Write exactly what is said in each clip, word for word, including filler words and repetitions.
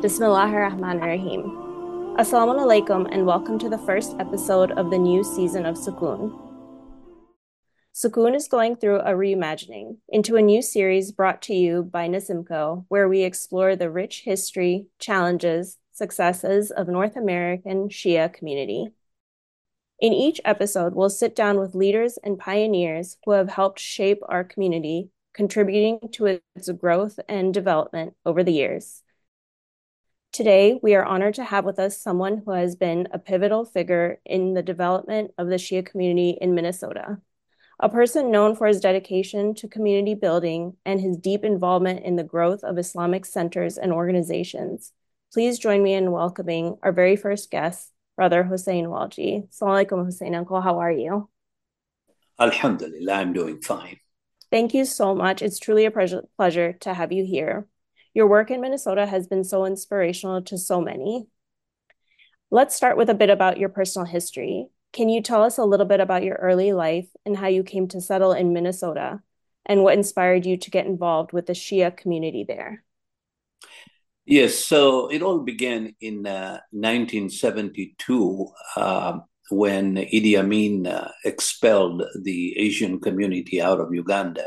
Bismillahirrahmanirrahim. Assalamu alaikum and welcome to the first episode of the new season of Sukoon. Sukoon is going through a reimagining into a new series brought to you by Nasimco, where we explore the rich history, challenges, successes of North American Shia community. In each episode, we'll sit down with leaders and pioneers who have helped shape our community, contributing to its growth and development over the years. Today, we are honored to have with us someone who has been a pivotal figure in the development of the Shia community in Minnesota, a person known for his dedication to community building and his deep involvement in the growth of Islamic centers and organizations. Please join me in welcoming our very first guest, Brother Hussein Walji. Assalamu alaikum, Hussein Uncle. How are you? Alhamdulillah, I'm doing fine. Thank you so much. It's truly a pleasure, pleasure to have you here. Your work in Minnesota has been so inspirational to so many. Let's start with a bit about your personal history. Can you tell us a little bit about your early life and how you came to settle in Minnesota and what inspired you to get involved with the Shia community there? Yes, so it all began in uh, nineteen seventy-two uh, when Idi Amin uh, expelled the Asian community out of Uganda.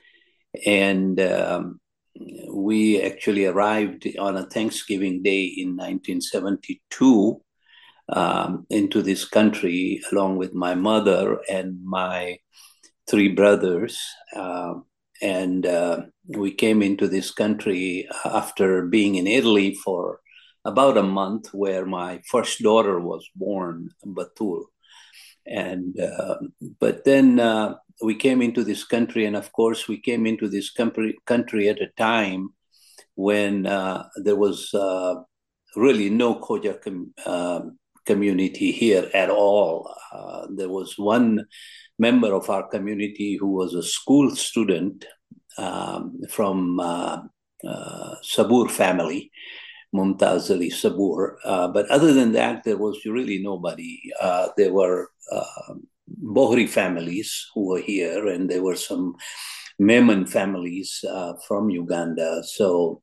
And um, we actually arrived on a Thanksgiving Day in nineteen seventy-two um, into this country along with my mother and my three brothers. Um, and uh, we came into this country after being in Italy for about a month, where my first daughter was born, Batul. And uh, but then uh, we came into this country, and of course, we came into this country country at a time when uh, there was uh, really no Khoja com- uh, community here at all. Uh, there was one member of our community who was a school student um, from uh, uh, Sabur family, Mumtaz Ali Sabur. Uh, but other than that, there was really nobody. Uh, there were uh, Bohri families who were here, and there were some Memon families uh, from Uganda. So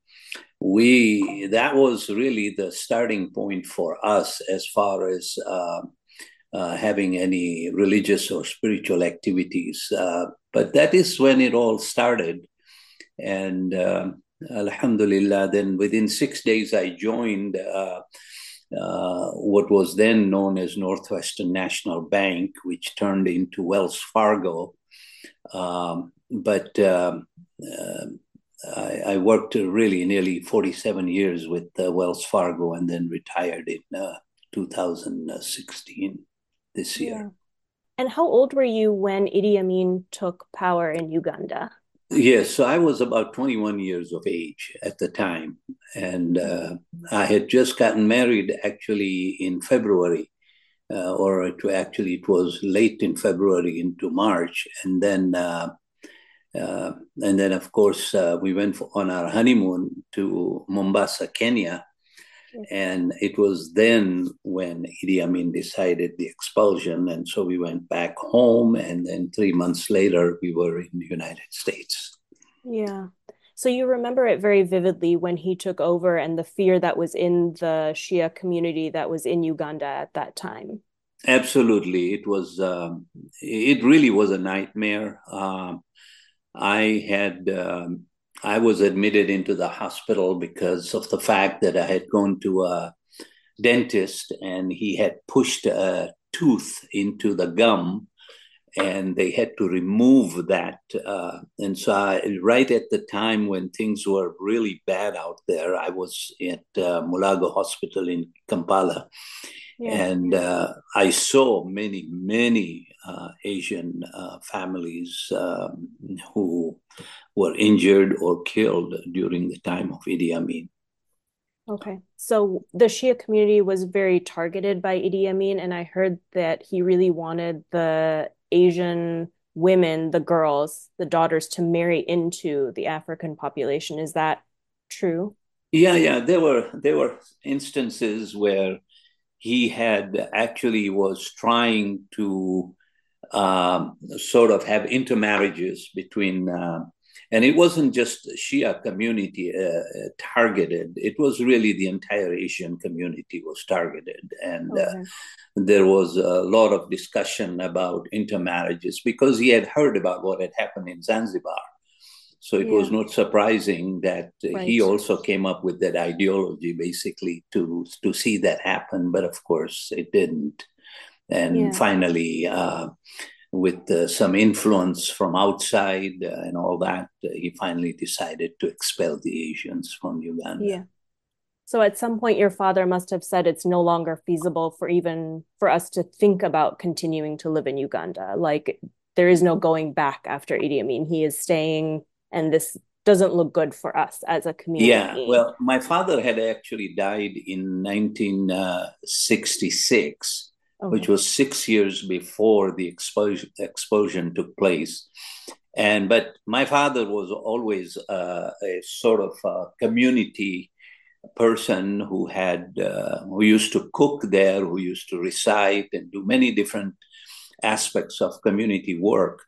we that was really the starting point for us as far as uh, uh, having any religious or spiritual activities. Uh, but that is when it all started. And uh, Alhamdulillah, then within six days, I joined uh, uh, what was then known as Northwestern National Bank, which turned into Wells Fargo. Um, but um, uh, I, I worked really nearly forty-seven years with uh, Wells Fargo and then retired in uh, two thousand sixteen, this Yeah. year. And how old were you when Idi Amin took power in Uganda? Yes, so I was about twenty-one years of age at the time. And uh, I had just gotten married actually in February, uh, or it, actually, it was late in February into March. And then uh, Uh, and then, of course, uh, we went for, on our honeymoon to Mombasa, Kenya. And it was then when Idi Amin decided the expulsion. And so we went back home. And then three months later, we were in the United States. Yeah. So you remember it very vividly when he took over and the fear that was in the Shia community that was in Uganda at that time. Absolutely. It was, um, it really was a nightmare. Um, I had, um, I was admitted into the hospital because of the fact that I had gone to a dentist and he had pushed a tooth into the gum and they had to remove that. Uh, and so, I, right at the time when things were really bad out there, I was at uh, Mulago Hospital in Kampala. Yeah. And uh, I saw many, many uh, Asian uh, families um, who were injured or killed during the time of Idi Amin. Okay. So the Shia community was very targeted by Idi Amin, and I heard that he really wanted the Asian women, the girls, the daughters, to marry into the African population. Is that true? Yeah, yeah, there were there were instances where he had actually was trying to um, sort of have intermarriages between uh, and it wasn't just Shia community uh, targeted. It was really the entire Asian community was targeted. And uh, Okay. there was a lot of discussion about intermarriages because he had heard about what had happened in Zanzibar. So it was Yeah. not surprising that he Right. also came up with that ideology basically to, to see that happen. But of course, it didn't. And Yeah. finally, uh, with uh, some influence from outside uh, and all that, uh, he finally decided to expel the Asians from Uganda. Yeah. So at some point, your father must have said it's no longer feasible for even for us to think about continuing to live in Uganda. Like there is no going back after Idi Amin. He is staying, and this doesn't look good for us as a Yeah, community. well, my father had actually died in nineteen sixty-six, which Okay. was six years before the explosion, explosion took place. And but my father was always uh, a sort of uh, community person who had uh, who used to cook there, who used to recite and do many different aspects of community work.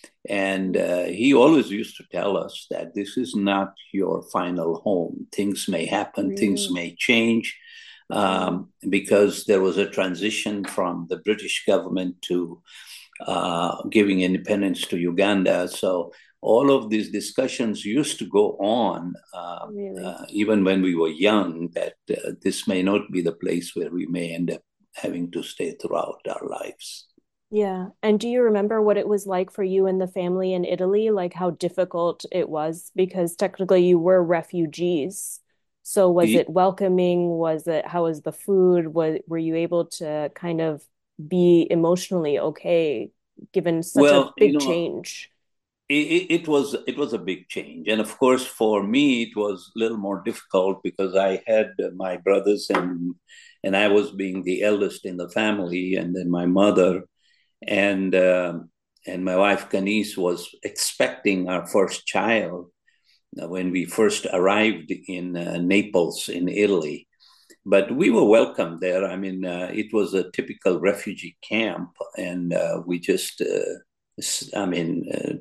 And uh, he always used to tell us that this is not your final home. Things may happen, things Really? may change, Wow. um, because there was a transition from the British government to uh, giving independence to Uganda. So all of these discussions used to go on, uh, Really? uh, even when we were young, that uh, this may not be the place where we may end up having to stay throughout our lives. Yeah. And do you remember what it was like for you and the family in Italy? Like how difficult it was? Because technically you were refugees. So was it welcoming? Was it, how was the food? Was, were you able to kind of be emotionally okay given such a Well, you big know, change? it, it was it was a big change, and of course, for me, it was a little more difficult because I had my brothers and and I was being the eldest in the family, and then my mother and uh, and my wife Ganesh was expecting our first child when we first arrived in uh, Naples in Italy. But we were welcome there. I mean, uh, it was a typical refugee camp, and uh, we just, uh, I mean,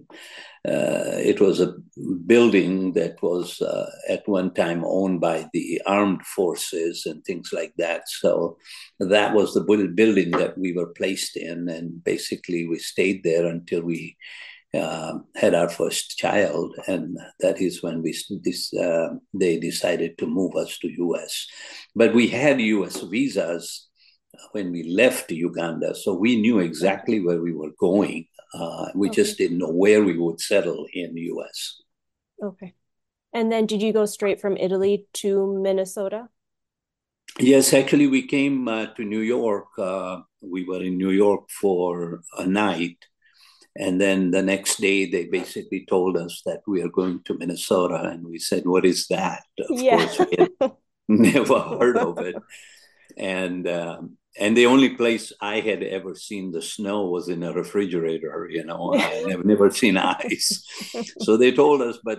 uh, uh, it was a building that was uh, at one time owned by the armed forces and things like that. So that was the building that we were placed in, and basically we stayed there until we uh, had our first child, and that is when we this uh, they decided to move us to U S. But we had U S visas when we left Uganda, so we knew Okay. exactly where we were going. Uh, we Okay. just didn't know where we would settle in U S. Okay. And then did you go straight from Italy to Minnesota? Yes, actually, we came uh, to New York. Uh, we were in New York for a night. And then the next day, they basically told us that we are going to Minnesota. And we said, "What is that?" Of Yeah. course, we had never heard of it. And um, and the only place I had ever seen the snow was in a refrigerator. You know, I never never seen ice. So they told us, but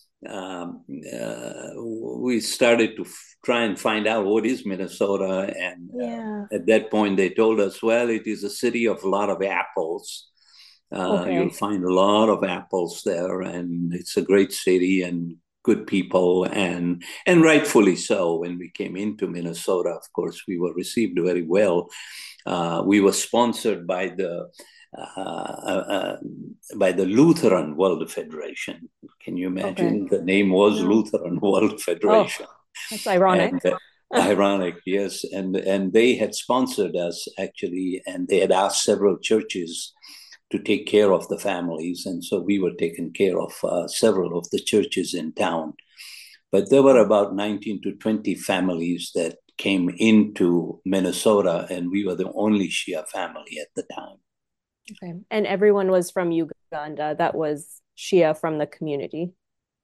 um, uh, we started to f- try and find out what is Minnesota. And Yeah. uh, at that point, they told us, well, it is a city of a lot of apples. Uh, you'll Okay. find a lot of apples there, and it's a great city and good people, and and rightfully so. When we came into Minnesota, of course, we were received very well. Uh, we were sponsored by the uh, uh, uh, by the Lutheran World Federation. Can you Okay. imagine? The name was No. Lutheran World Oh, Federation, that's and ironic. uh, ironic, yes, and and they had sponsored us actually, and they had asked several churches to take care of the families. And so we were taking care of uh, several of the churches in town. But there were about nineteen to twenty families that came into Minnesota, and we were the only Shia family at the time. Okay. And everyone was from Uganda. That was Shia from the community.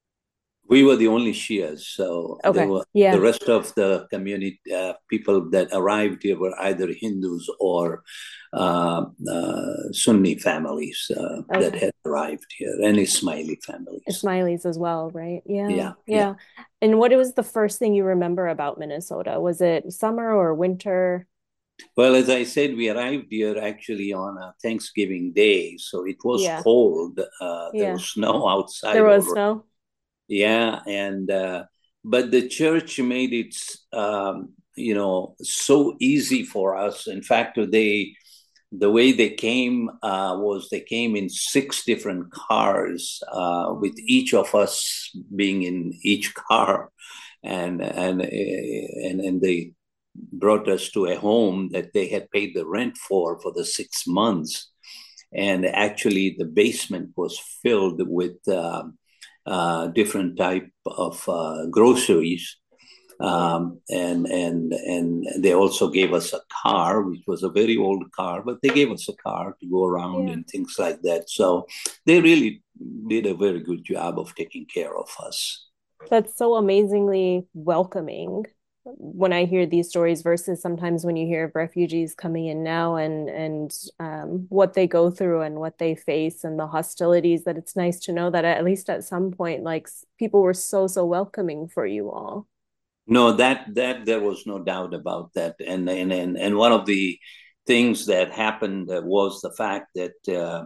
We were the only Shias, so there Okay. were the Yeah. rest of the community uh, people that arrived here were either Hindus or uh, uh, Sunni families uh, that Okay. had arrived here, and Ismaili families. Ismailis as well, right? Yeah. Yeah, yeah. Yeah. And what was the first thing you remember about Minnesota? Was it summer or winter? Well, as I said, we arrived here actually on a Thanksgiving Day, so it was Yeah. cold. Uh, there Yeah. was snow There outside was already. snow. Yeah, and uh, but the church made it, um, you know, so easy for us. In fact, they the way they came uh, was they came in six different cars, uh, with each of us being in each car, and and and and they brought us to a home that they had paid the rent for for the six months, and actually the basement was filled with uh, uh, different type of uh, groceries, Yeah. um, and and and they also gave us a car, which was a very old car, but they gave us a car to go around Yeah. and things like that. So they really did a very good job of taking care of us. That's so amazingly welcoming when I hear these stories versus sometimes when you hear of refugees coming in now and and um, what they go through and what they face and the hostilities, that it's nice to know that at least at some point, like people were so, so welcoming for you all. No, that that there was no doubt about that, and and and, and one of the things that happened uh, was the fact that uh,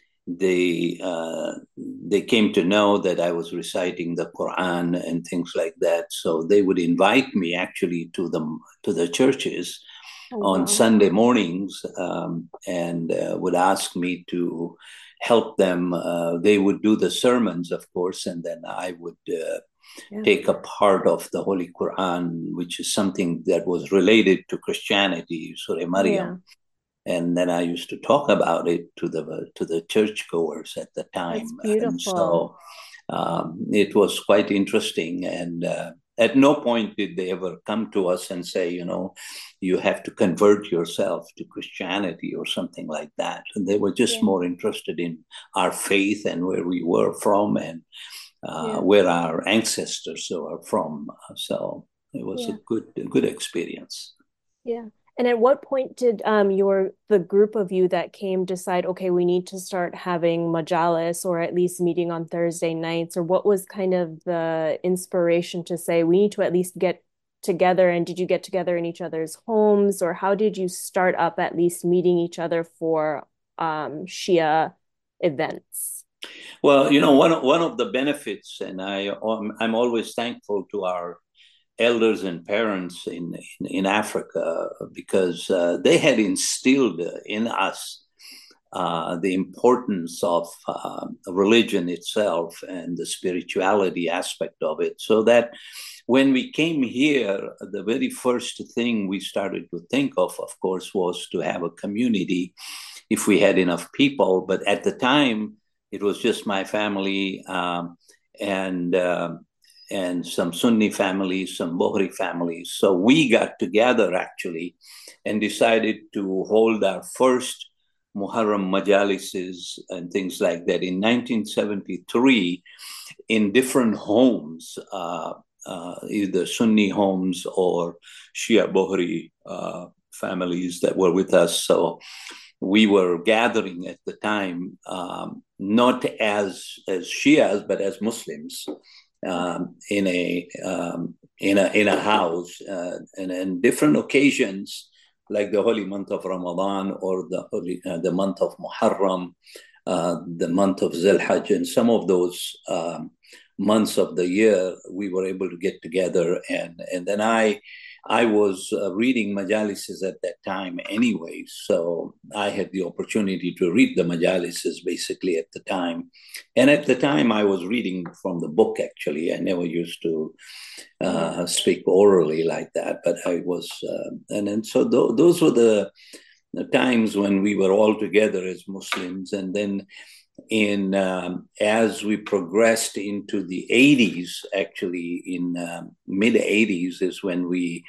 they uh, they came to know that I was reciting the Quran and things like that. So they would invite me actually to the to the churches Oh, on wow. Sunday mornings, um, and uh, would ask me to help them. Uh, they would do the sermons, of course, and then I would uh, Yeah. take a part of the Holy Quran, which is something that was related to Christianity, Surah Yeah. Maryam, and then I used to talk about it to the to the churchgoers at the That's time, and beautiful. so um, it was quite interesting. And uh, at no point did they ever come to us and say, you know, you have to convert yourself to Christianity or something like that. And they were just Yeah. more interested in our faith and where we were from, and uh, Yeah. where our ancestors are from. So it was a Yeah. good a good experience. Yeah. And at what point did um your the group of you that came decide, okay, we need to start having majalis or at least meeting on Thursday nights? Or what was kind of the inspiration to say we need to at least get together? And did you get together in each other's homes? Or how did you start up at least meeting each other for um Shia events? Well, you know, one of, one of the benefits, and I um, I'm always thankful to our elders and parents in in, in Africa, because uh, they had instilled in us uh, the importance of uh, religion itself and the spirituality aspect of it, so that when we came here, the very first thing we started to think of, of course, was to have a community if we had enough people. But at the time, it was just my family, um, and uh, and some Sunni families, some Bohri families. So we got together actually and decided to hold our first Muharram majalises and things like that in nineteen seventy-three in different homes, uh, uh, either Sunni homes or Shia Bohri uh, families that were with us. So we were gathering at the time, um, not as as Shias but as Muslims, Okay. um, in a um, in a in a house, uh, and in different occasions, like the holy month of Ramadan or the holy, uh, the month of Muharram, uh, the month of Zilhajj, and some of those um, months of the year, we were able to get together, and and then I I was uh, reading majalises at that time anyway, so I had the opportunity to read the majalises basically at the time. And at the time, I was reading from the book actually. I never used to Yeah. uh, speak orally like that, but I was, uh, and, and so th- those were the, the times when we were all together as Muslims. And then in um, as we progressed into the eighties, actually in um, mid eighties is when we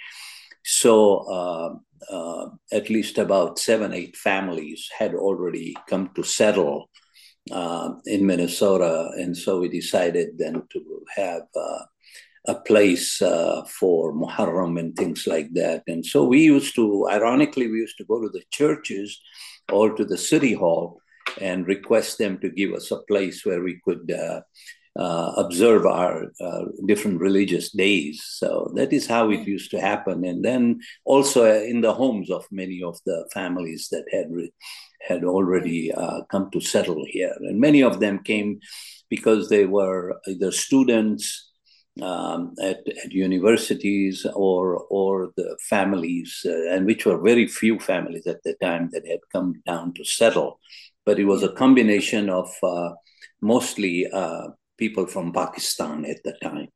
saw uh, uh, at least about seven, eight families had already come to settle uh, in Minnesota. And so we decided then to have uh, a place uh, for Muharram and things like that. And so we used to, ironically, we used to go to the churches or to the city hall and request them to give us a place where we could uh, uh, observe our uh, different religious days. So that is how it Yeah. used to happen. And then also in the homes of many of the families that had re- had Yeah. already uh, come to settle here, and many of them came because they were either students um, at, at universities or or the families, uh, and which were very few families at the time that had come down to settle. But it was Yeah. a combination of uh, mostly uh, people from Pakistan at the time.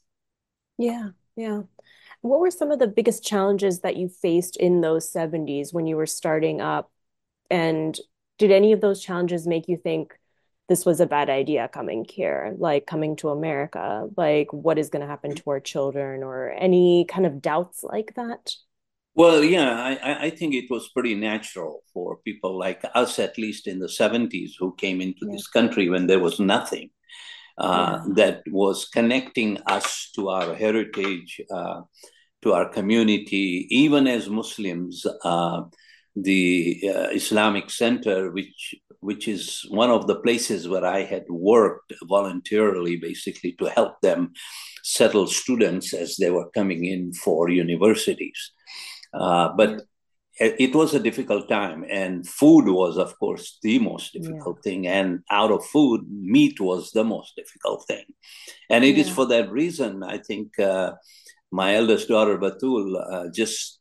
Yeah. Yeah. What were some of the biggest challenges that you faced in those seventies when you were starting up? And did any of those challenges make you think this was a bad idea coming here, like coming to America? Like, what is going to happen to our children, or any kind of doubts like that? Well, yeah, I, I think it was pretty natural for people like us, at least in the seventies, who came into Yeah. this country when there was nothing uh, Yeah. that was connecting us to our heritage, uh, to our community, even as Muslims. Uh, the uh, Islamic Center, which which is one of the places where I had worked voluntarily, basically to help them settle students as they were coming in for universities. Uh, Yeah. but it was a difficult time, and food was, of course, the most Yeah. difficult thing. And out of food, meat was the most difficult thing. And it is Yeah. for that reason, I think, uh, my eldest daughter, Batul, uh, just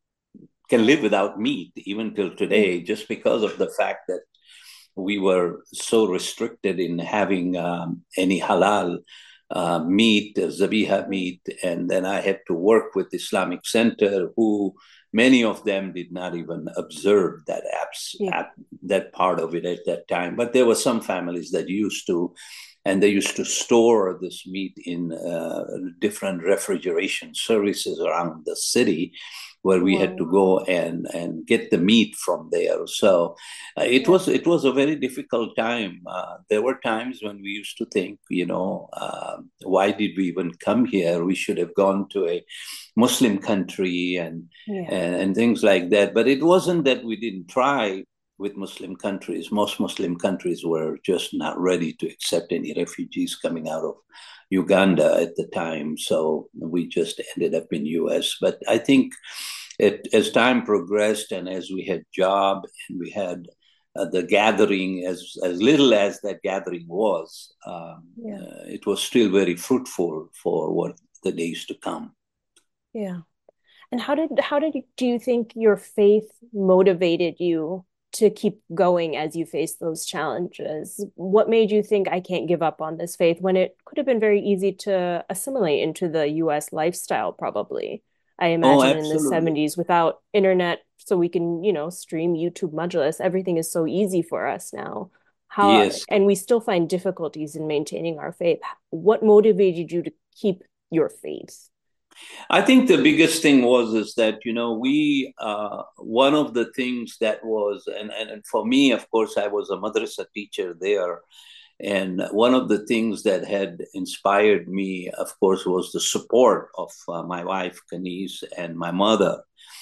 can live without meat even till Yeah. today, just because of the fact that we were so restricted in having um, any halal uh, meat, uh, zabiha meat. And then I had to work with Islamic Center, who many of them did not even observe that apps, Yeah. app, that part of it at that time. But there were some families that used to, and they used to store this meat in uh, different refrigeration services around the city, where we had to Wow. go and and get the meat from there. So uh, it Yeah. was it was a very difficult time. Uh, there were times when we used to think, you know, uh, why did we even come here? We should have gone to a Muslim country and, Yeah. and and things like that. But it wasn't that we didn't try with Muslim countries. Most Muslim countries were just not ready to accept any refugees coming out of Uganda at the time. So we just ended up in U S. But I think it, as time progressed and as we had job and we had uh, the gathering, as as little as that gathering was, um, Yeah. uh, it was still very fruitful for what the days to come. Yeah. And how did how did you, do you think your faith motivated you to keep going as you faced those challenges? What made you think I can't give up on this faith when it could have been very easy to assimilate into the U S lifestyle, probably? I Oh, imagine in the absolutely. seventies without internet, so we can, you know, stream YouTube Majlis, everything is so easy for us now. How, Yes. and we still find difficulties in maintaining our faith. What motivated you to keep your faith? I think the biggest thing was is that, you know, we uh, one of the things that was, and, and and for me, of course, I was a madrasa teacher there. And one of the things that had inspired me, of course, was the support of uh, my wife, Kanis, and my mother.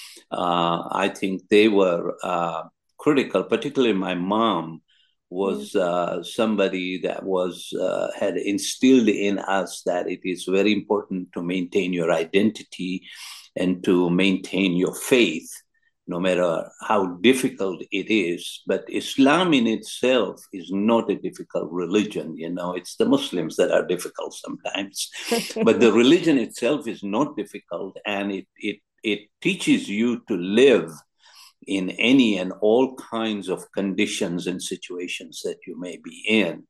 Uh, I think they were uh, critical, particularly my mom Yeah. was uh, somebody that was uh, had instilled in us that it is very important to maintain your identity and to maintain your faith, no matter how difficult it is. But Islam in itself is not a difficult religion. You know, it's the Muslims that are difficult sometimes. But the religion itself is not difficult, and it it it teaches you to live in any and all kinds of conditions and situations that you may be in.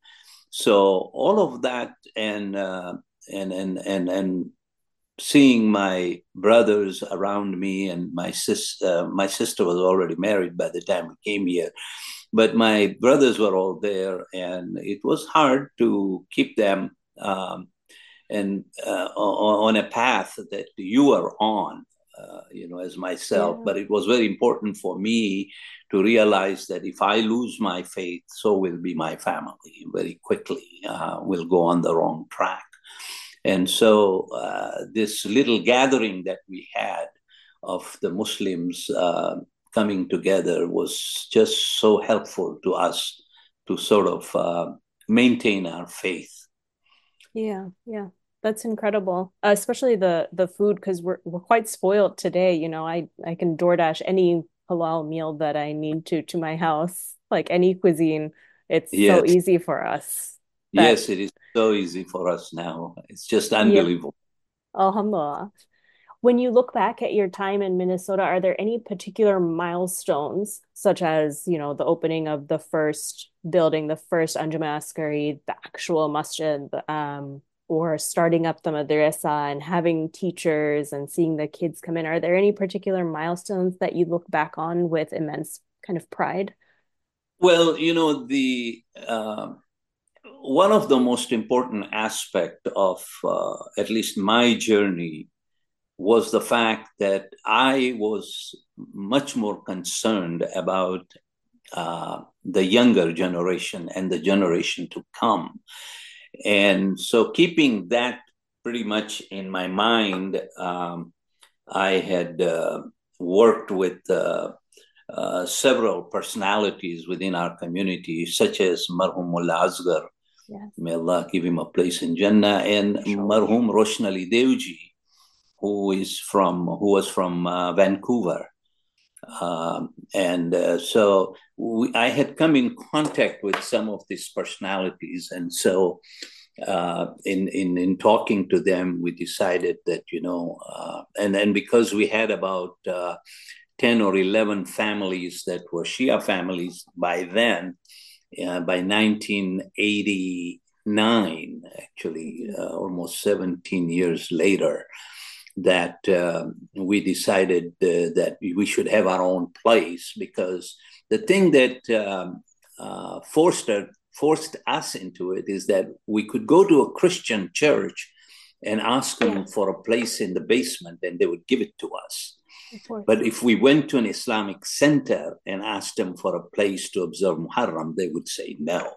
So all of that, and uh, and and and and seeing my brothers around me, and my sis, uh, my sister was already married by the time we came here, but my brothers were all there, and it was hard to keep them um, and uh, on a path that you are on, uh, you know, as myself. Yeah. But it was very important for me to realize that if I lose my faith, so will be my family very quickly, uh, will go on the wrong track. And so uh, this little gathering that we had of the Muslims uh, coming together was just so helpful to us to sort of uh, maintain our faith. Yeah, yeah. That's incredible. Uh, especially the the food because we're we're quite spoiled today. You know, I I can DoorDash any halal meal that I need to to my house, like any cuisine. It's so Yes, easy for us that yes, it is so easy for us now. It's just yep. unbelievable. Alhamdulillah. When you look back at your time in Minnesota, are there any particular milestones, such as, you know, the opening of the first building, the first Anjuma Askari, the actual masjid, um, or starting up the madrasa and having teachers and seeing the kids come in? Are there any particular milestones that you look back on with immense kind of pride? Well, you know, the uh, one of the most important aspect of uh, at least my journey was the fact that I was much more concerned about uh, the younger generation and the generation to come. And so, keeping that pretty much in my mind, um, I had uh, worked with uh, uh, several personalities within our community, such as Marhum Mullah Asghar, Yes, may Allah give him a place in Jannah, and inshallah. Marhum Roshan Ali Devji, who is from who was from uh, Vancouver. Um, and uh, so we, I had come in contact with some of these personalities, and so uh, in in in talking to them, we decided that you know, uh, and then because we had about uh, ten or eleven families that were Shia families by then, uh, by nineteen eighty-nine, actually, Mhm. uh, almost seventeen years later, that uh, we decided uh, that we should have our own place because the thing that um, uh, forced, our, forced us into it is that we could go to a Christian church and ask them Yes, for a place in the basement and they would give it to us. of course. But if we went to an Islamic center and asked them for a place to observe Muharram, they would say no,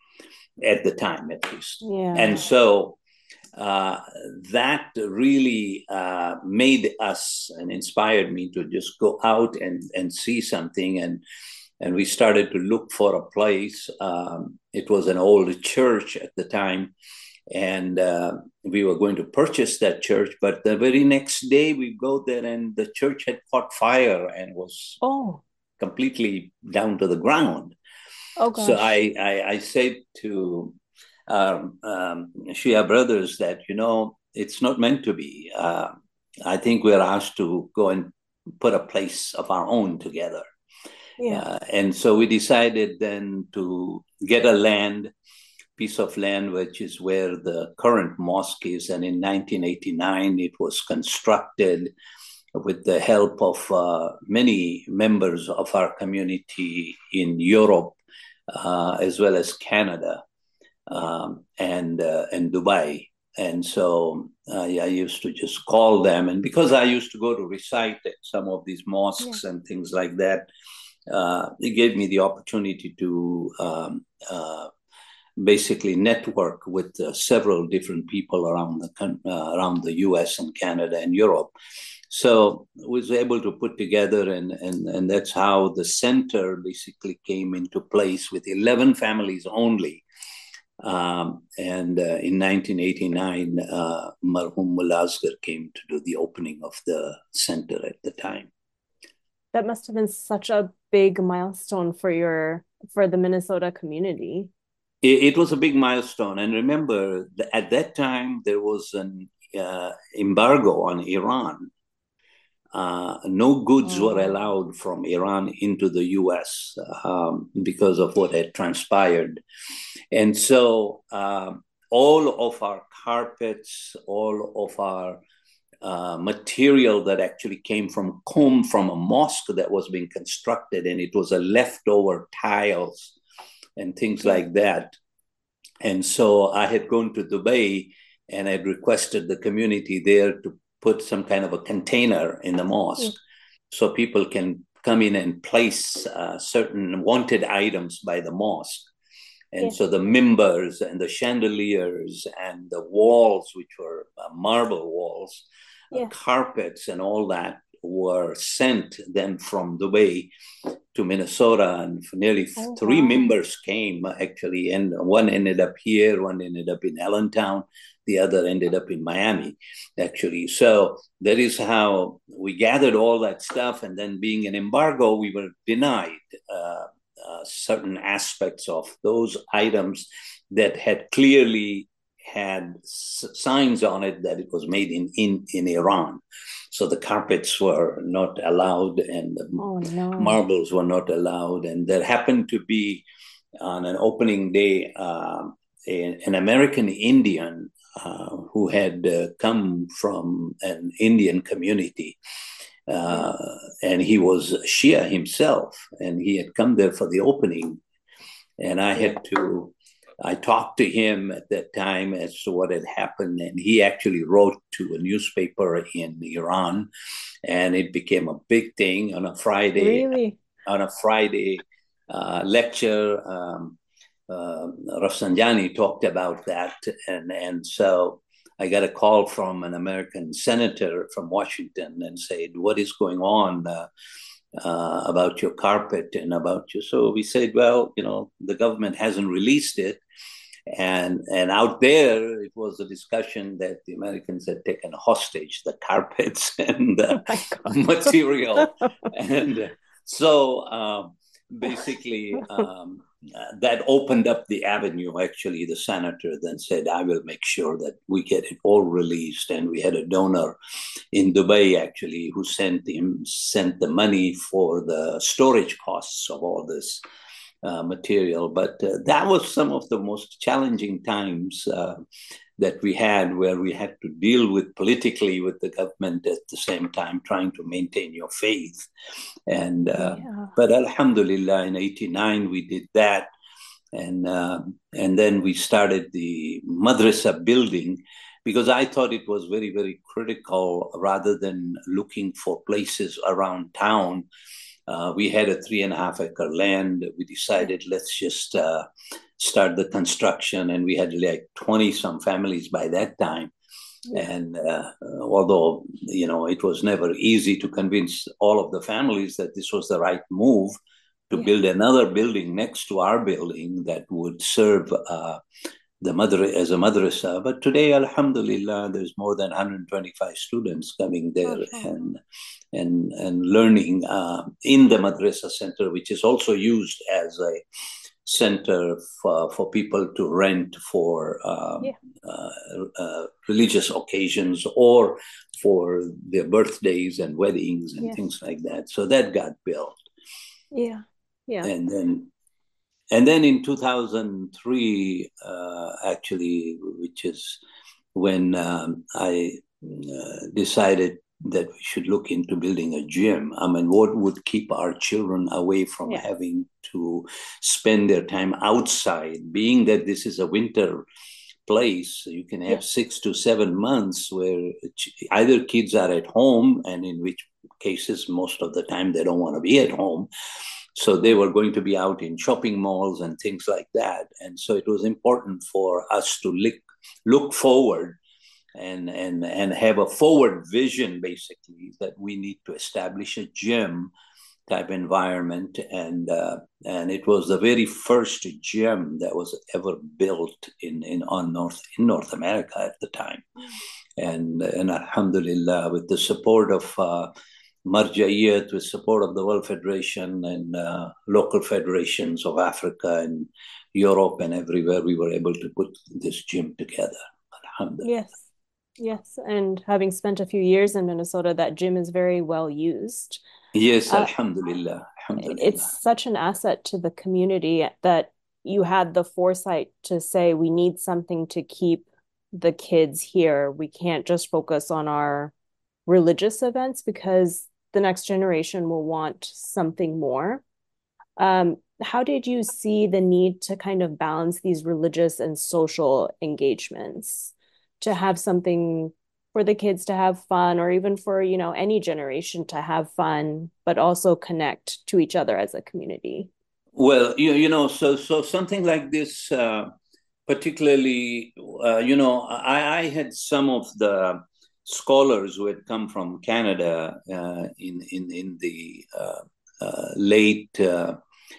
at the time at least. And Yeah. so uh, that really uh, made us and inspired me to just go out and, and see something. And, and we started to look for a place. Um, it was an old church at the time. And uh, we were going to purchase that church. But the very next day, we go there and the church had caught fire and was Oh, completely down to the ground. oh So gosh. I, I, I said to um, um, Shia brothers that, you know, it's not meant to be. Uh, I think we're asked to go and put a place of our own together. Yeah. Uh, and so we decided then to get a land, piece of land, which is where the current mosque is. And in nineteen eighty-nine, it was constructed with the help of uh, many members of our community in Europe, uh, as well as Canada Yeah. um, and uh, and Dubai. And so uh, yeah, I used to just call them, and because I used to go to recite at some of these Yeah. mosques and things like that, uh, it gave me the opportunity to um, uh, basically network with uh, several different people around the uh, around the U S and Canada and Europe. So I was able to put together, and, and, and that's how the center basically came into place with eleven families only. Um, and uh, in nineteen eighty-nine, uh, Marhum Mullah Asghar came to do the opening of the center at the time. That must have been such a big milestone for your for the Minnesota community. It, it was a big milestone. And remember, at that time, there was an uh, embargo on Iran. Uh, no goods were Oh, allowed from Iran into the U S um, because of what had transpired. And so um, all of our carpets, all of our uh, material that actually came from Qom, from a mosque that was being constructed, and it was a leftover tiles and things yeah, like that. And so I had gone to Dubai and I'd requested the community there to put some kind of a container in the yeah, mosque so people can come in and place uh, certain wanted items by the mosque. And yeah, so the mimbers and the chandeliers and the walls, which were uh, marble walls, uh, yeah. carpets and all that were sent then from Dubai to Minnesota, and nearly Oh, three wow. members came actually, and one ended up here, one ended up in Allentown, the other ended up in Miami, actually. So that is how we gathered all that stuff, and then being an embargo, we were denied uh, uh, certain aspects of those items that had clearly had s- signs on it that it was made in, in, in Iran. So the carpets were not allowed, and the Oh, no. marbles were not allowed. And there happened to be on an opening day um, a, an American Indian uh, who had uh, come from an Indian community. Yeah. Uh, and he was Shia himself, and he had come there for the opening. And I Yeah. had to, I talked to him at that time as to what had happened. And he actually wrote to a newspaper in Iran, and it became a big thing on a Friday, Really? on a Friday uh, lecture. Um, uh, Rafsanjani talked about that. And, and so I got a call from an American senator from Washington and said, what is going on? Uh, uh, about your carpet and about you. So we said, well, you know, the government hasn't released it. And and out there, it was a discussion that the Americans had taken hostage the carpets and the Oh my material. God. And so um, basically, um, uh, that opened up the avenue. Actually, the senator then said, I will make sure that we get it all released. And we had a donor in Dubai, actually, who sent him sent the money for the storage costs of all this uh, material. But uh, that was some of the most challenging times uh, that we had, where we had to deal with politically with the government at the same time, trying to maintain your faith. And uh, Yeah. but Alhamdulillah, in eighty-nine we did that, and uh, and then we started the madrasa building, because I thought it was very, very critical. Rather than looking for places around town, uh, we had a three and a half acre land. We Yeah. decided, let's just uh, start the construction, and we had like twenty some families by that time. Yeah. And uh, although, you know, it was never easy to convince all of the families that this was the right move to Yeah. build another building next to our building that would serve uh, the mother as a madrasa. But today, alhamdulillah, there's more than one hundred twenty-five students coming there MashaAllah. and and and learning uh, in the madrasa center, which is also used as a center for, for people to rent for um, Yeah. uh, uh, religious occasions or for their birthdays and weddings and Yeah. things like that. So that got built. Yeah. Yeah. And then and then in two thousand three, uh, actually, which is when um, I uh, decided that we should look into building a gym. I mean, what would keep our children away from Yeah. having to spend their time outside, being that this is a winter place? You can have Yeah. six to seven months where either kids are at home, and in which cases, most of the time, they don't want to be at home. So they Yeah. were going to be out in shopping malls and things like that. And so it was important for us to look, look forward and, and, and have a forward vision, basically, that we need to establish a gym type environment. And uh, and it was the very first gym that was ever built in, in on North in North America at the time. And, and alhamdulillah, with the support of uh, Marjaiyat, with support of the World Federation and uh, local federations of Africa and Europe and everywhere, we were able to put this gym together. Alhamdulillah. Yes. Yes. And having spent a few years in Minnesota, that gym is very well used. Yes, Uh, Alhamdulillah. Alhamdulillah. it's such an asset to the community that you had the foresight to say we need something to keep the kids here. We can't just focus on our religious events because the next generation will want something more. Um, how did you see the need to kind of balance these religious and social engagements to have something for the kids to have fun, or even for, you know, any generation to have fun, but also connect to each other as a community? Well, you, you know, so so something like this, uh, particularly, uh, you know, I, I had some of the scholars who had come from Canada uh, in, in, in the uh, uh, late uh,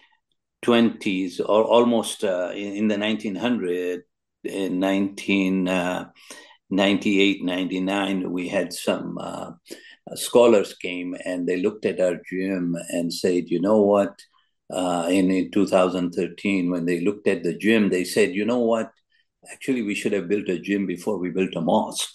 twenties, or almost uh, in, in the nineteen hundreds, in nineteen ninety-eight, ninety-nine, we had some uh, scholars came and they looked at our gym and said, you know what, uh, in, in two thousand thirteen, when they looked at the gym, they said, you know what, actually we should have built a gym before we built a mosque.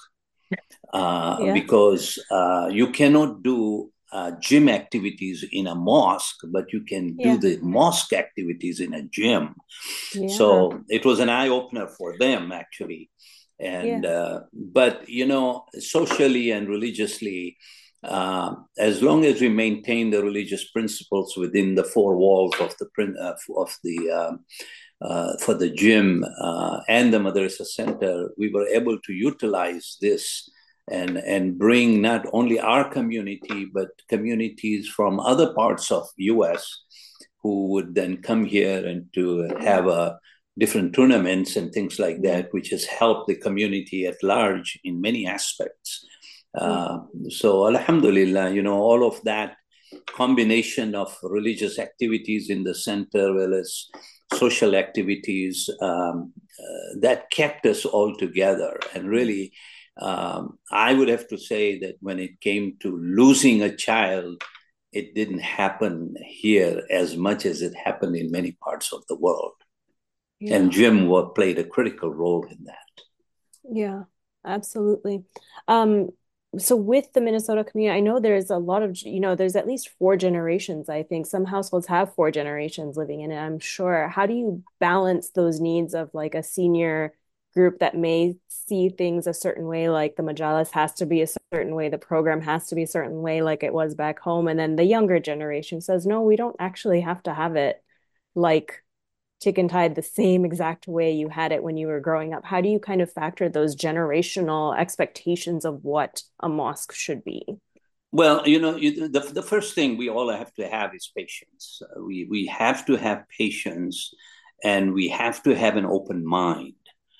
Uh, yeah. Because uh, you cannot do uh, gym activities in a mosque, but you can do yeah. the mosque activities in a gym. Yeah. So it was an eye-opener for them, actually. And yeah. uh, but, you know, socially and religiously, uh, as long as we maintain the religious principles within the four walls of the uh, of the um, uh, for the gym uh, and the madrasa center, we were able to utilize this and and bring not only our community but communities from other parts of U S who would then come here and to have a different tournaments and things like that, which has helped the community at large in many aspects. Uh, so alhamdulillah, you know, all of that combination of religious activities in the center, well as social activities, um, uh, that kept us all together. And really, um, I would have to say that when it came to losing a child, it didn't happen here as much as it happened in many parts of the world. Yeah. And gym played a critical role in that. Yeah, absolutely. Um, so with the Minnesota community, I know there's a lot of, you know, there's at least four generations, I think. Some households have four generations living in it, I'm sure. How do you balance those needs of like a senior group that may see things a certain way, like the Majalis has to be a certain way, the program has to be a certain way like it was back home, and then the younger generation says, no, we don't actually have to have it like chicken tied the same exact way you had it when you were growing up? How do you kind of factor those generational expectations of what a mosque should be? Well, you know, you, the, the first thing we all have to have is patience. Uh, we, we have to have patience, and we have to have an open mind.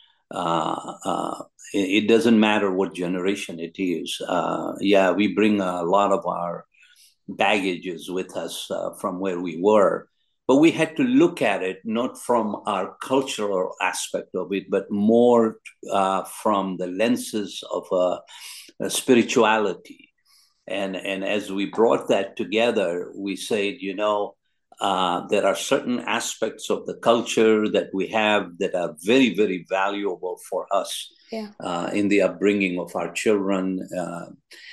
Uh, uh, it, it doesn't matter what generation it is. Uh, yeah, we bring a lot of our baggages with us uh, from where we were. But we had to look at it not from our cultural aspect of it, but more uh, from the lenses of uh, uh, spirituality. And, and as we brought that together, we said, you know, uh, there are certain aspects of the culture that we have that are very, very valuable for us yeah. uh, in the upbringing of our children. Uh,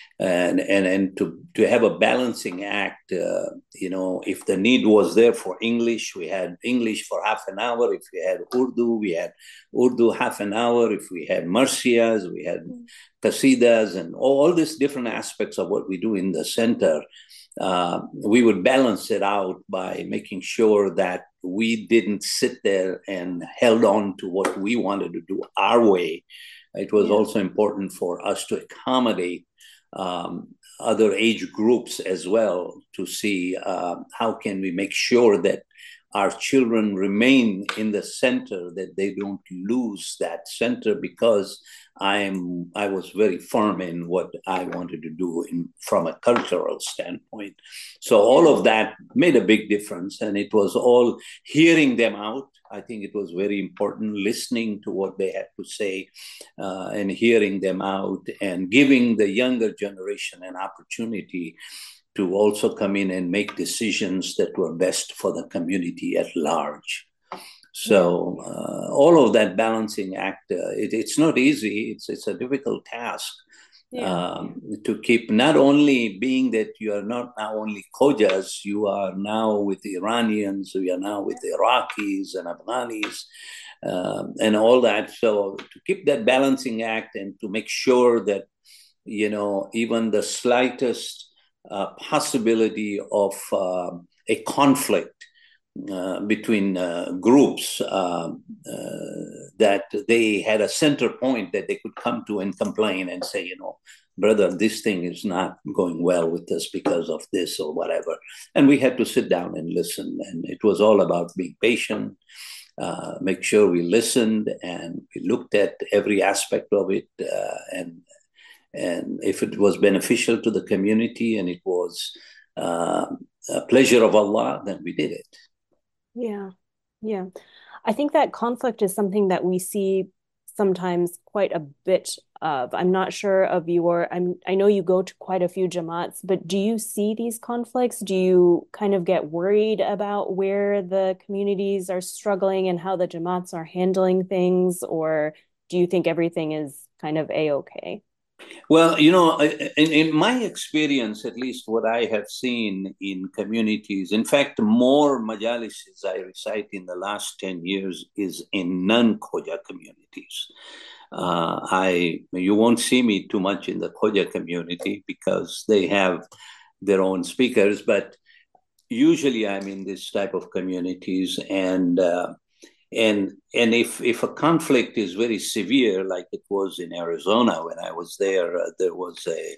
And and and to to have a balancing act, uh, you know, if the need was there for English, we had English for half an hour. If we had Urdu, we had Urdu half an hour. If we had Marsias, we had Qasidas, and all, all these different aspects of what we do in the center. Uh, we would balance it out by making sure that we didn't sit there and held on to what we wanted to do our way. It was yeah. also important for us to accommodate Um, other age groups as well, to see uh, how can we make sure that our children remain in the center, that they don't lose that center, because I'm I was very firm in what I wanted to do in, from a cultural standpoint. So all of that made a big difference, and it was all hearing them out. I think it was very important, listening to what they had to say uh, and hearing them out, and giving the younger generation an opportunity to also come in and make decisions that were best for the community at large. So uh, all of that balancing act, uh, it, it's not easy. It's it's a difficult task yeah. um, to keep, not only being that you are not now only Khojas, you are now with the Iranians, you are now with the Iraqis and Afghanis um, and all that. So to keep that balancing act and to make sure that, you know, even the slightest uh, possibility of uh, a conflict Uh, between uh, groups, uh, uh, that they had a center point that they could come to and complain and say, you know, brother, this thing is not going well with us because of this or whatever. And we had to sit down and listen. And it was all about being patient, uh, make sure we listened and we looked at every aspect of it, uh, and And if it was beneficial to the community and it was uh, a pleasure of Allah, then we did it. Yeah. Yeah. I think that conflict is something that we see sometimes quite a bit of. I'm not sure of your, I'm I know you go to quite a few Jamaats, but do you see these conflicts? Do you kind of get worried about where the communities are struggling and how the Jamaats are handling things, or do you think everything is kind of a-okay? Well, you know, in, in my experience, at least what I have seen in communities, in fact, more majalises I recite in the last ten years is in non-Khoja communities. Uh, I You won't see me too much in the Khoja community because they have their own speakers, but usually I'm in this type of communities, and uh, and and if if a conflict is very severe, like it was in Arizona when I was there, uh, there was a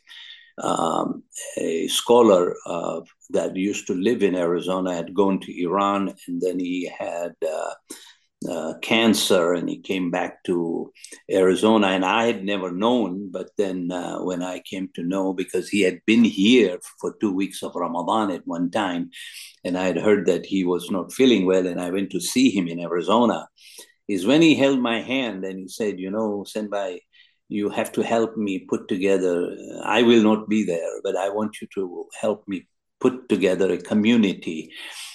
um, a scholar uh, that used to live in Arizona had gone to Iran, and then he had uh, uh, cancer, and he came back to Arizona, and I had never known. But then uh, when I came to know, because he had been here for two weeks of Ramadan at one time, and I had heard that he was not feeling well, and I went to see him in Arizona, is when he held my hand and he said, you know, Senbai, you have to help me put together, I will not be there, but I want you to help me put together a community.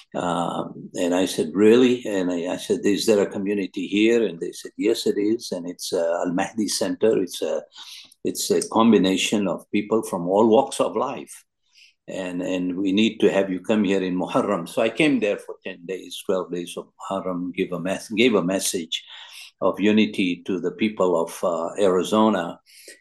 Um, and I said, really? And I, I said, is there a community here? And they said, yes, it is. And it's uh, Al Mahdi Center. It's a, it's a combination of people from all walks of life. And, and we need to have you come here in Muharram. So I came there for ten days, twelve days of Muharram, give a mes- gave a message of unity to the people of uh, Arizona.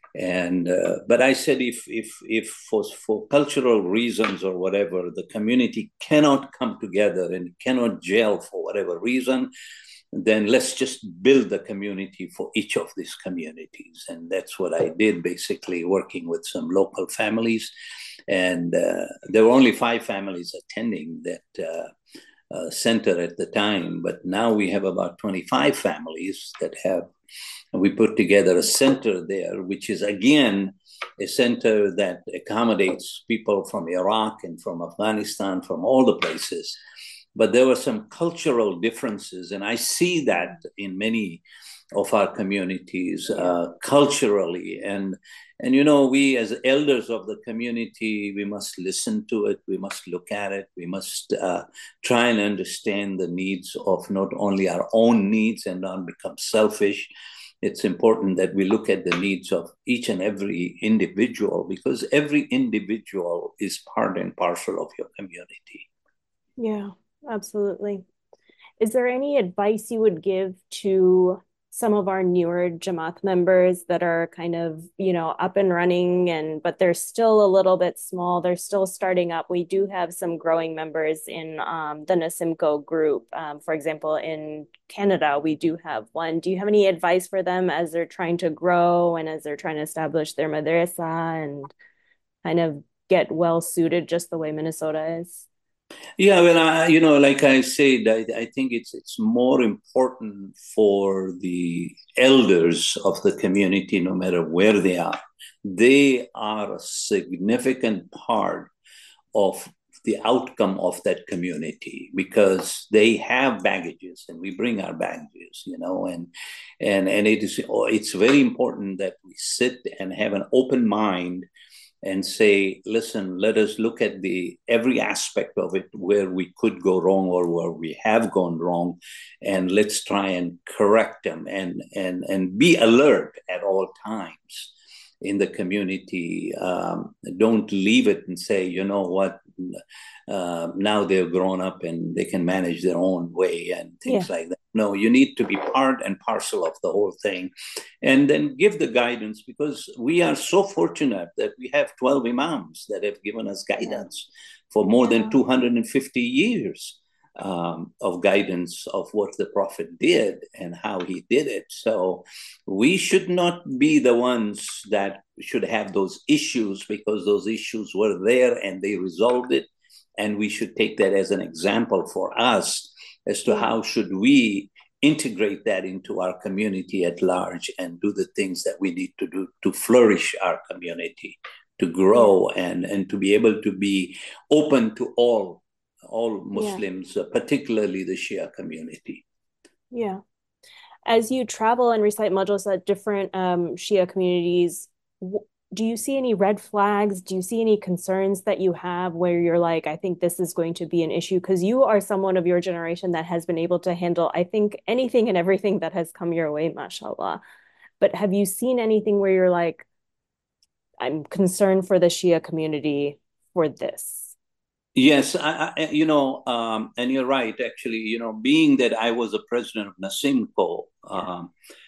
And uh, but I said, if if if for for cultural reasons or whatever, the community cannot come together and cannot gel for whatever reason, then let's just build the community for each of these communities. And that's what I did, basically working with some local families. And uh, there were only five families attending that uh, uh, center at the time, but now we have about twenty-five families that have. And we put together a center there, which is again a center that accommodates people from Iraq and from Afghanistan, from all the places. But there were some cultural differences, and I see that in many of our communities uh, culturally. And and you know, we as elders of the community, we must listen to it, we must look at it, we must uh, try and understand the needs of not only our own needs and not become selfish. It's important that we look at the needs of each and every individual, because every individual is part and parcel of your community. Yeah, absolutely. Is there any advice you would give to some of our newer Jamaat members that are kind of, you know, up and running and but they're still a little bit small, they're still starting up? We do have some growing members in um, the Nasimco group. Um, for example, in Canada, we do have one. Do you have any advice for them as they're trying to grow and as they're trying to establish their madrasa and kind of get well suited just the way Minnesota is? Yeah, well, I, you know, like I said, I, I think it's it's more important for the elders of the community, no matter where they are. They are a significant part of the outcome of that community, because they have baggages and we bring our baggages, you know, and and and it is it's very important that we sit and have an open mind and say, listen, let us look at the every aspect of it where we could go wrong or where we have gone wrong, and let's try and correct them, and and and be alert at all times in the community. Um, don't leave it and say, you know what, uh, now they're grown up and they can manage their own way and things Yeah. like that. No, you need to be part and parcel of the whole thing, and then give the guidance, because we are so fortunate that we have twelve imams that have given us guidance for more than Yeah. two hundred fifty years um, of guidance of what the Prophet did and how he did it. So we should not be the ones that should have those issues, because those issues were there and they resolved it. And we should take that as an example for us as to Yeah. how should we integrate that into our community at large and do the things that we need to do to flourish our community, to grow, yeah. and, and to be able to be open to all, all Muslims, yeah. uh, particularly the Shia community. Yeah. As you travel and recite majlis at different um, Shia communities, do you see any red flags? Do you see any concerns that you have where you're like, I think this is going to be an issue? Because you are someone of your generation that has been able to handle, I think, anything and everything that has come your way, mashallah. But have you seen anything where you're like, I'm concerned for the Shia community for this? Yes, I, I, you know, um, and you're right, actually, you know, being that I was a president of Nasimco, um,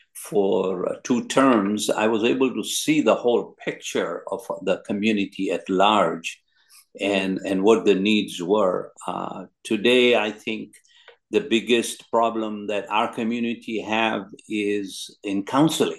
for two terms, I was able to see the whole picture of the community at large and, and what the needs were. Uh, today, I think the biggest problem that our community have is in counseling.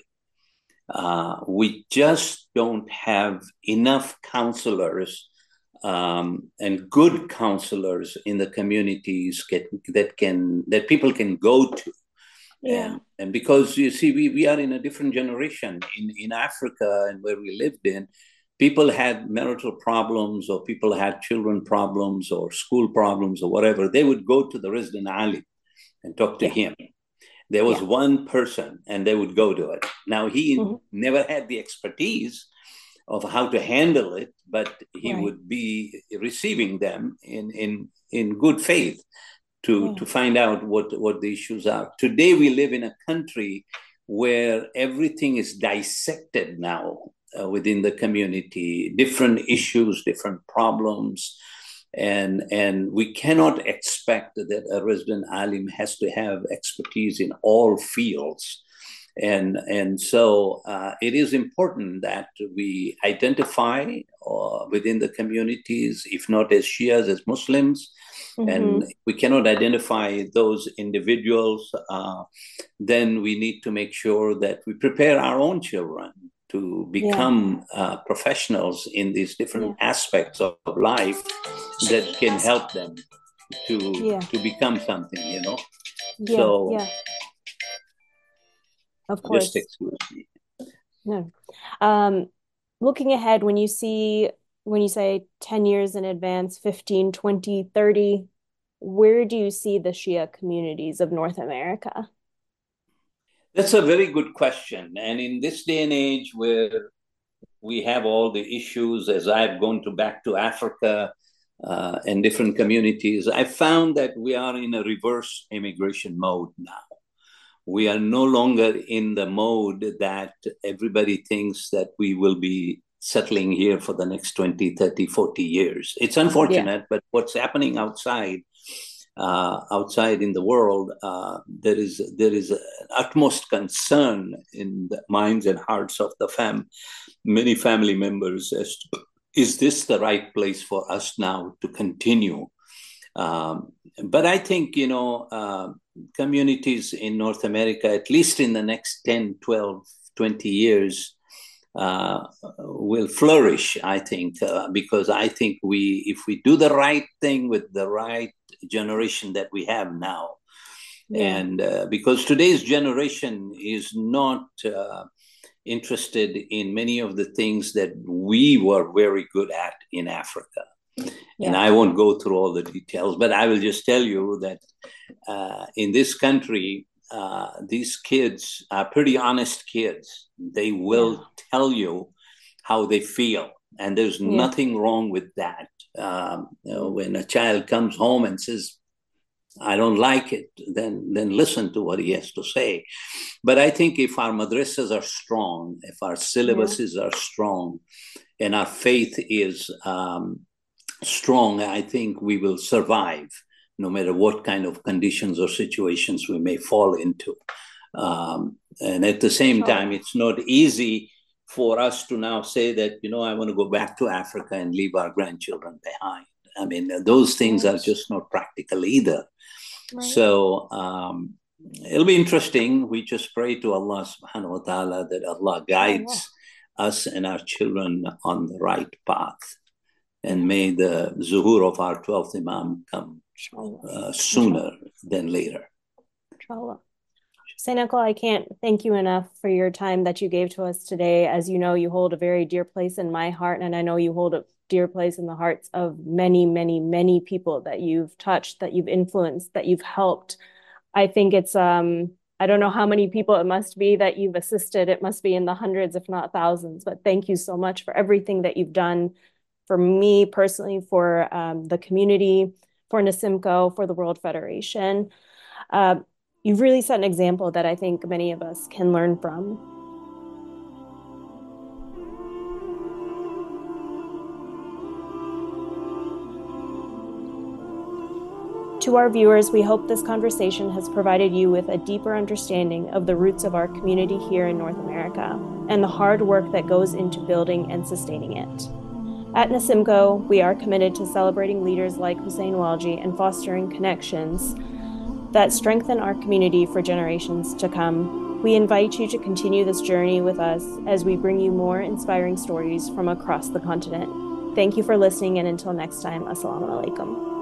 Uh, we just don't have enough counselors um, and good counselors in the communities get, that can that people can go to. Yeah. And, and because, you see, we, we are in a different generation. In, in Africa and where we lived in, people had marital problems or people had children problems or school problems or whatever. They would go to the resident alim and talk to yeah. him. There was yeah. one person and they would go to it. Now, he mm-hmm. never had the expertise of how to handle it, but he right. would be receiving them in, in, in good faith. To, yeah. to find out what, what the issues are. Today, we live in a country where everything is dissected now uh, within the community, different issues, different problems. And, and we cannot expect that a resident alim has to have expertise in all fields. And, and so uh, it is important that we identify uh, within the communities, if not as Shias, as Muslims, mm-hmm. and we cannot identify those individuals, uh, then we need to make sure that we prepare our own children to become yeah. uh, professionals in these different yeah. aspects of life that can help them to, yeah. to become something, you know? Yeah, so, yeah. Of course. Just excuse me. No. Um, looking ahead, when you see, when you say ten years in advance, fifteen, twenty, thirty, where do you see the Shia communities of North America? That's a very good question. And in this day and age where we have all the issues, as I've gone to back to Africa uh, and different communities, I found that we are in a reverse immigration mode now. We are no longer in the mode that everybody thinks that we will be settling here for the next twenty, thirty, forty years. It's unfortunate, yeah. but what's happening outside, uh, outside in the world, uh, there is there is an utmost concern in the minds and hearts of the fam, many family members as to, is this the right place for us now to continue? Um, but I think, you know, uh, communities in North America, at least in the next ten, twelve, twenty years, uh, will flourish, I think, uh, because I think we, if we do the right thing with the right generation that we have now, yeah. and uh, because today's generation is not uh, interested in many of the things that we were very good at in Africa. And yeah. I won't go through all the details, but I will just tell you that uh, in this country, uh, these kids are pretty honest kids. They will yeah. tell you how they feel. And there's yeah. nothing wrong with that. Um, you know, when a child comes home and says, I don't like it, then, then listen to what he has to say. But I think if our madrasas are strong, if our syllabuses yeah. are strong, and our faith is um, strong, I think we will survive no matter what kind of conditions or situations we may fall into. Um, and at the same sure. time, it's not easy for us to now say that, you know, I want to go back to Africa and leave our grandchildren behind. I mean, those things yes. are just not practical either. Right. So um, it'll be interesting. We just pray to Allah subhanahu wa ta'ala that Allah guides oh, wow. us and our children on the right path. And may the zuhur of our twelfth Imam come uh, sooner Inshallah. than later. Inshallah. Senecal, I can't thank you enough for your time that you gave to us today. As you know, you hold a very dear place in my heart, and I know you hold a dear place in the hearts of many, many, many people that you've touched, that you've influenced, that you've helped. I think it's um I don't know how many people it must be that you've assisted. It must be in the hundreds, if not thousands. But thank you so much for everything that you've done for me personally, for um, the community, for NASIMCO, for the World Federation. Uh, you've really set an example that I think many of us can learn from. To our viewers, we hope this conversation has provided you with a deeper understanding of the roots of our community here in North America and the hard work that goes into building and sustaining it. At NASIMCO, we are committed to celebrating leaders like Hussein Walji and fostering connections that strengthen our community for generations to come. We invite you to continue this journey with us as we bring you more inspiring stories from across the continent. Thank you for listening, and until next time, Assalamu alaikum.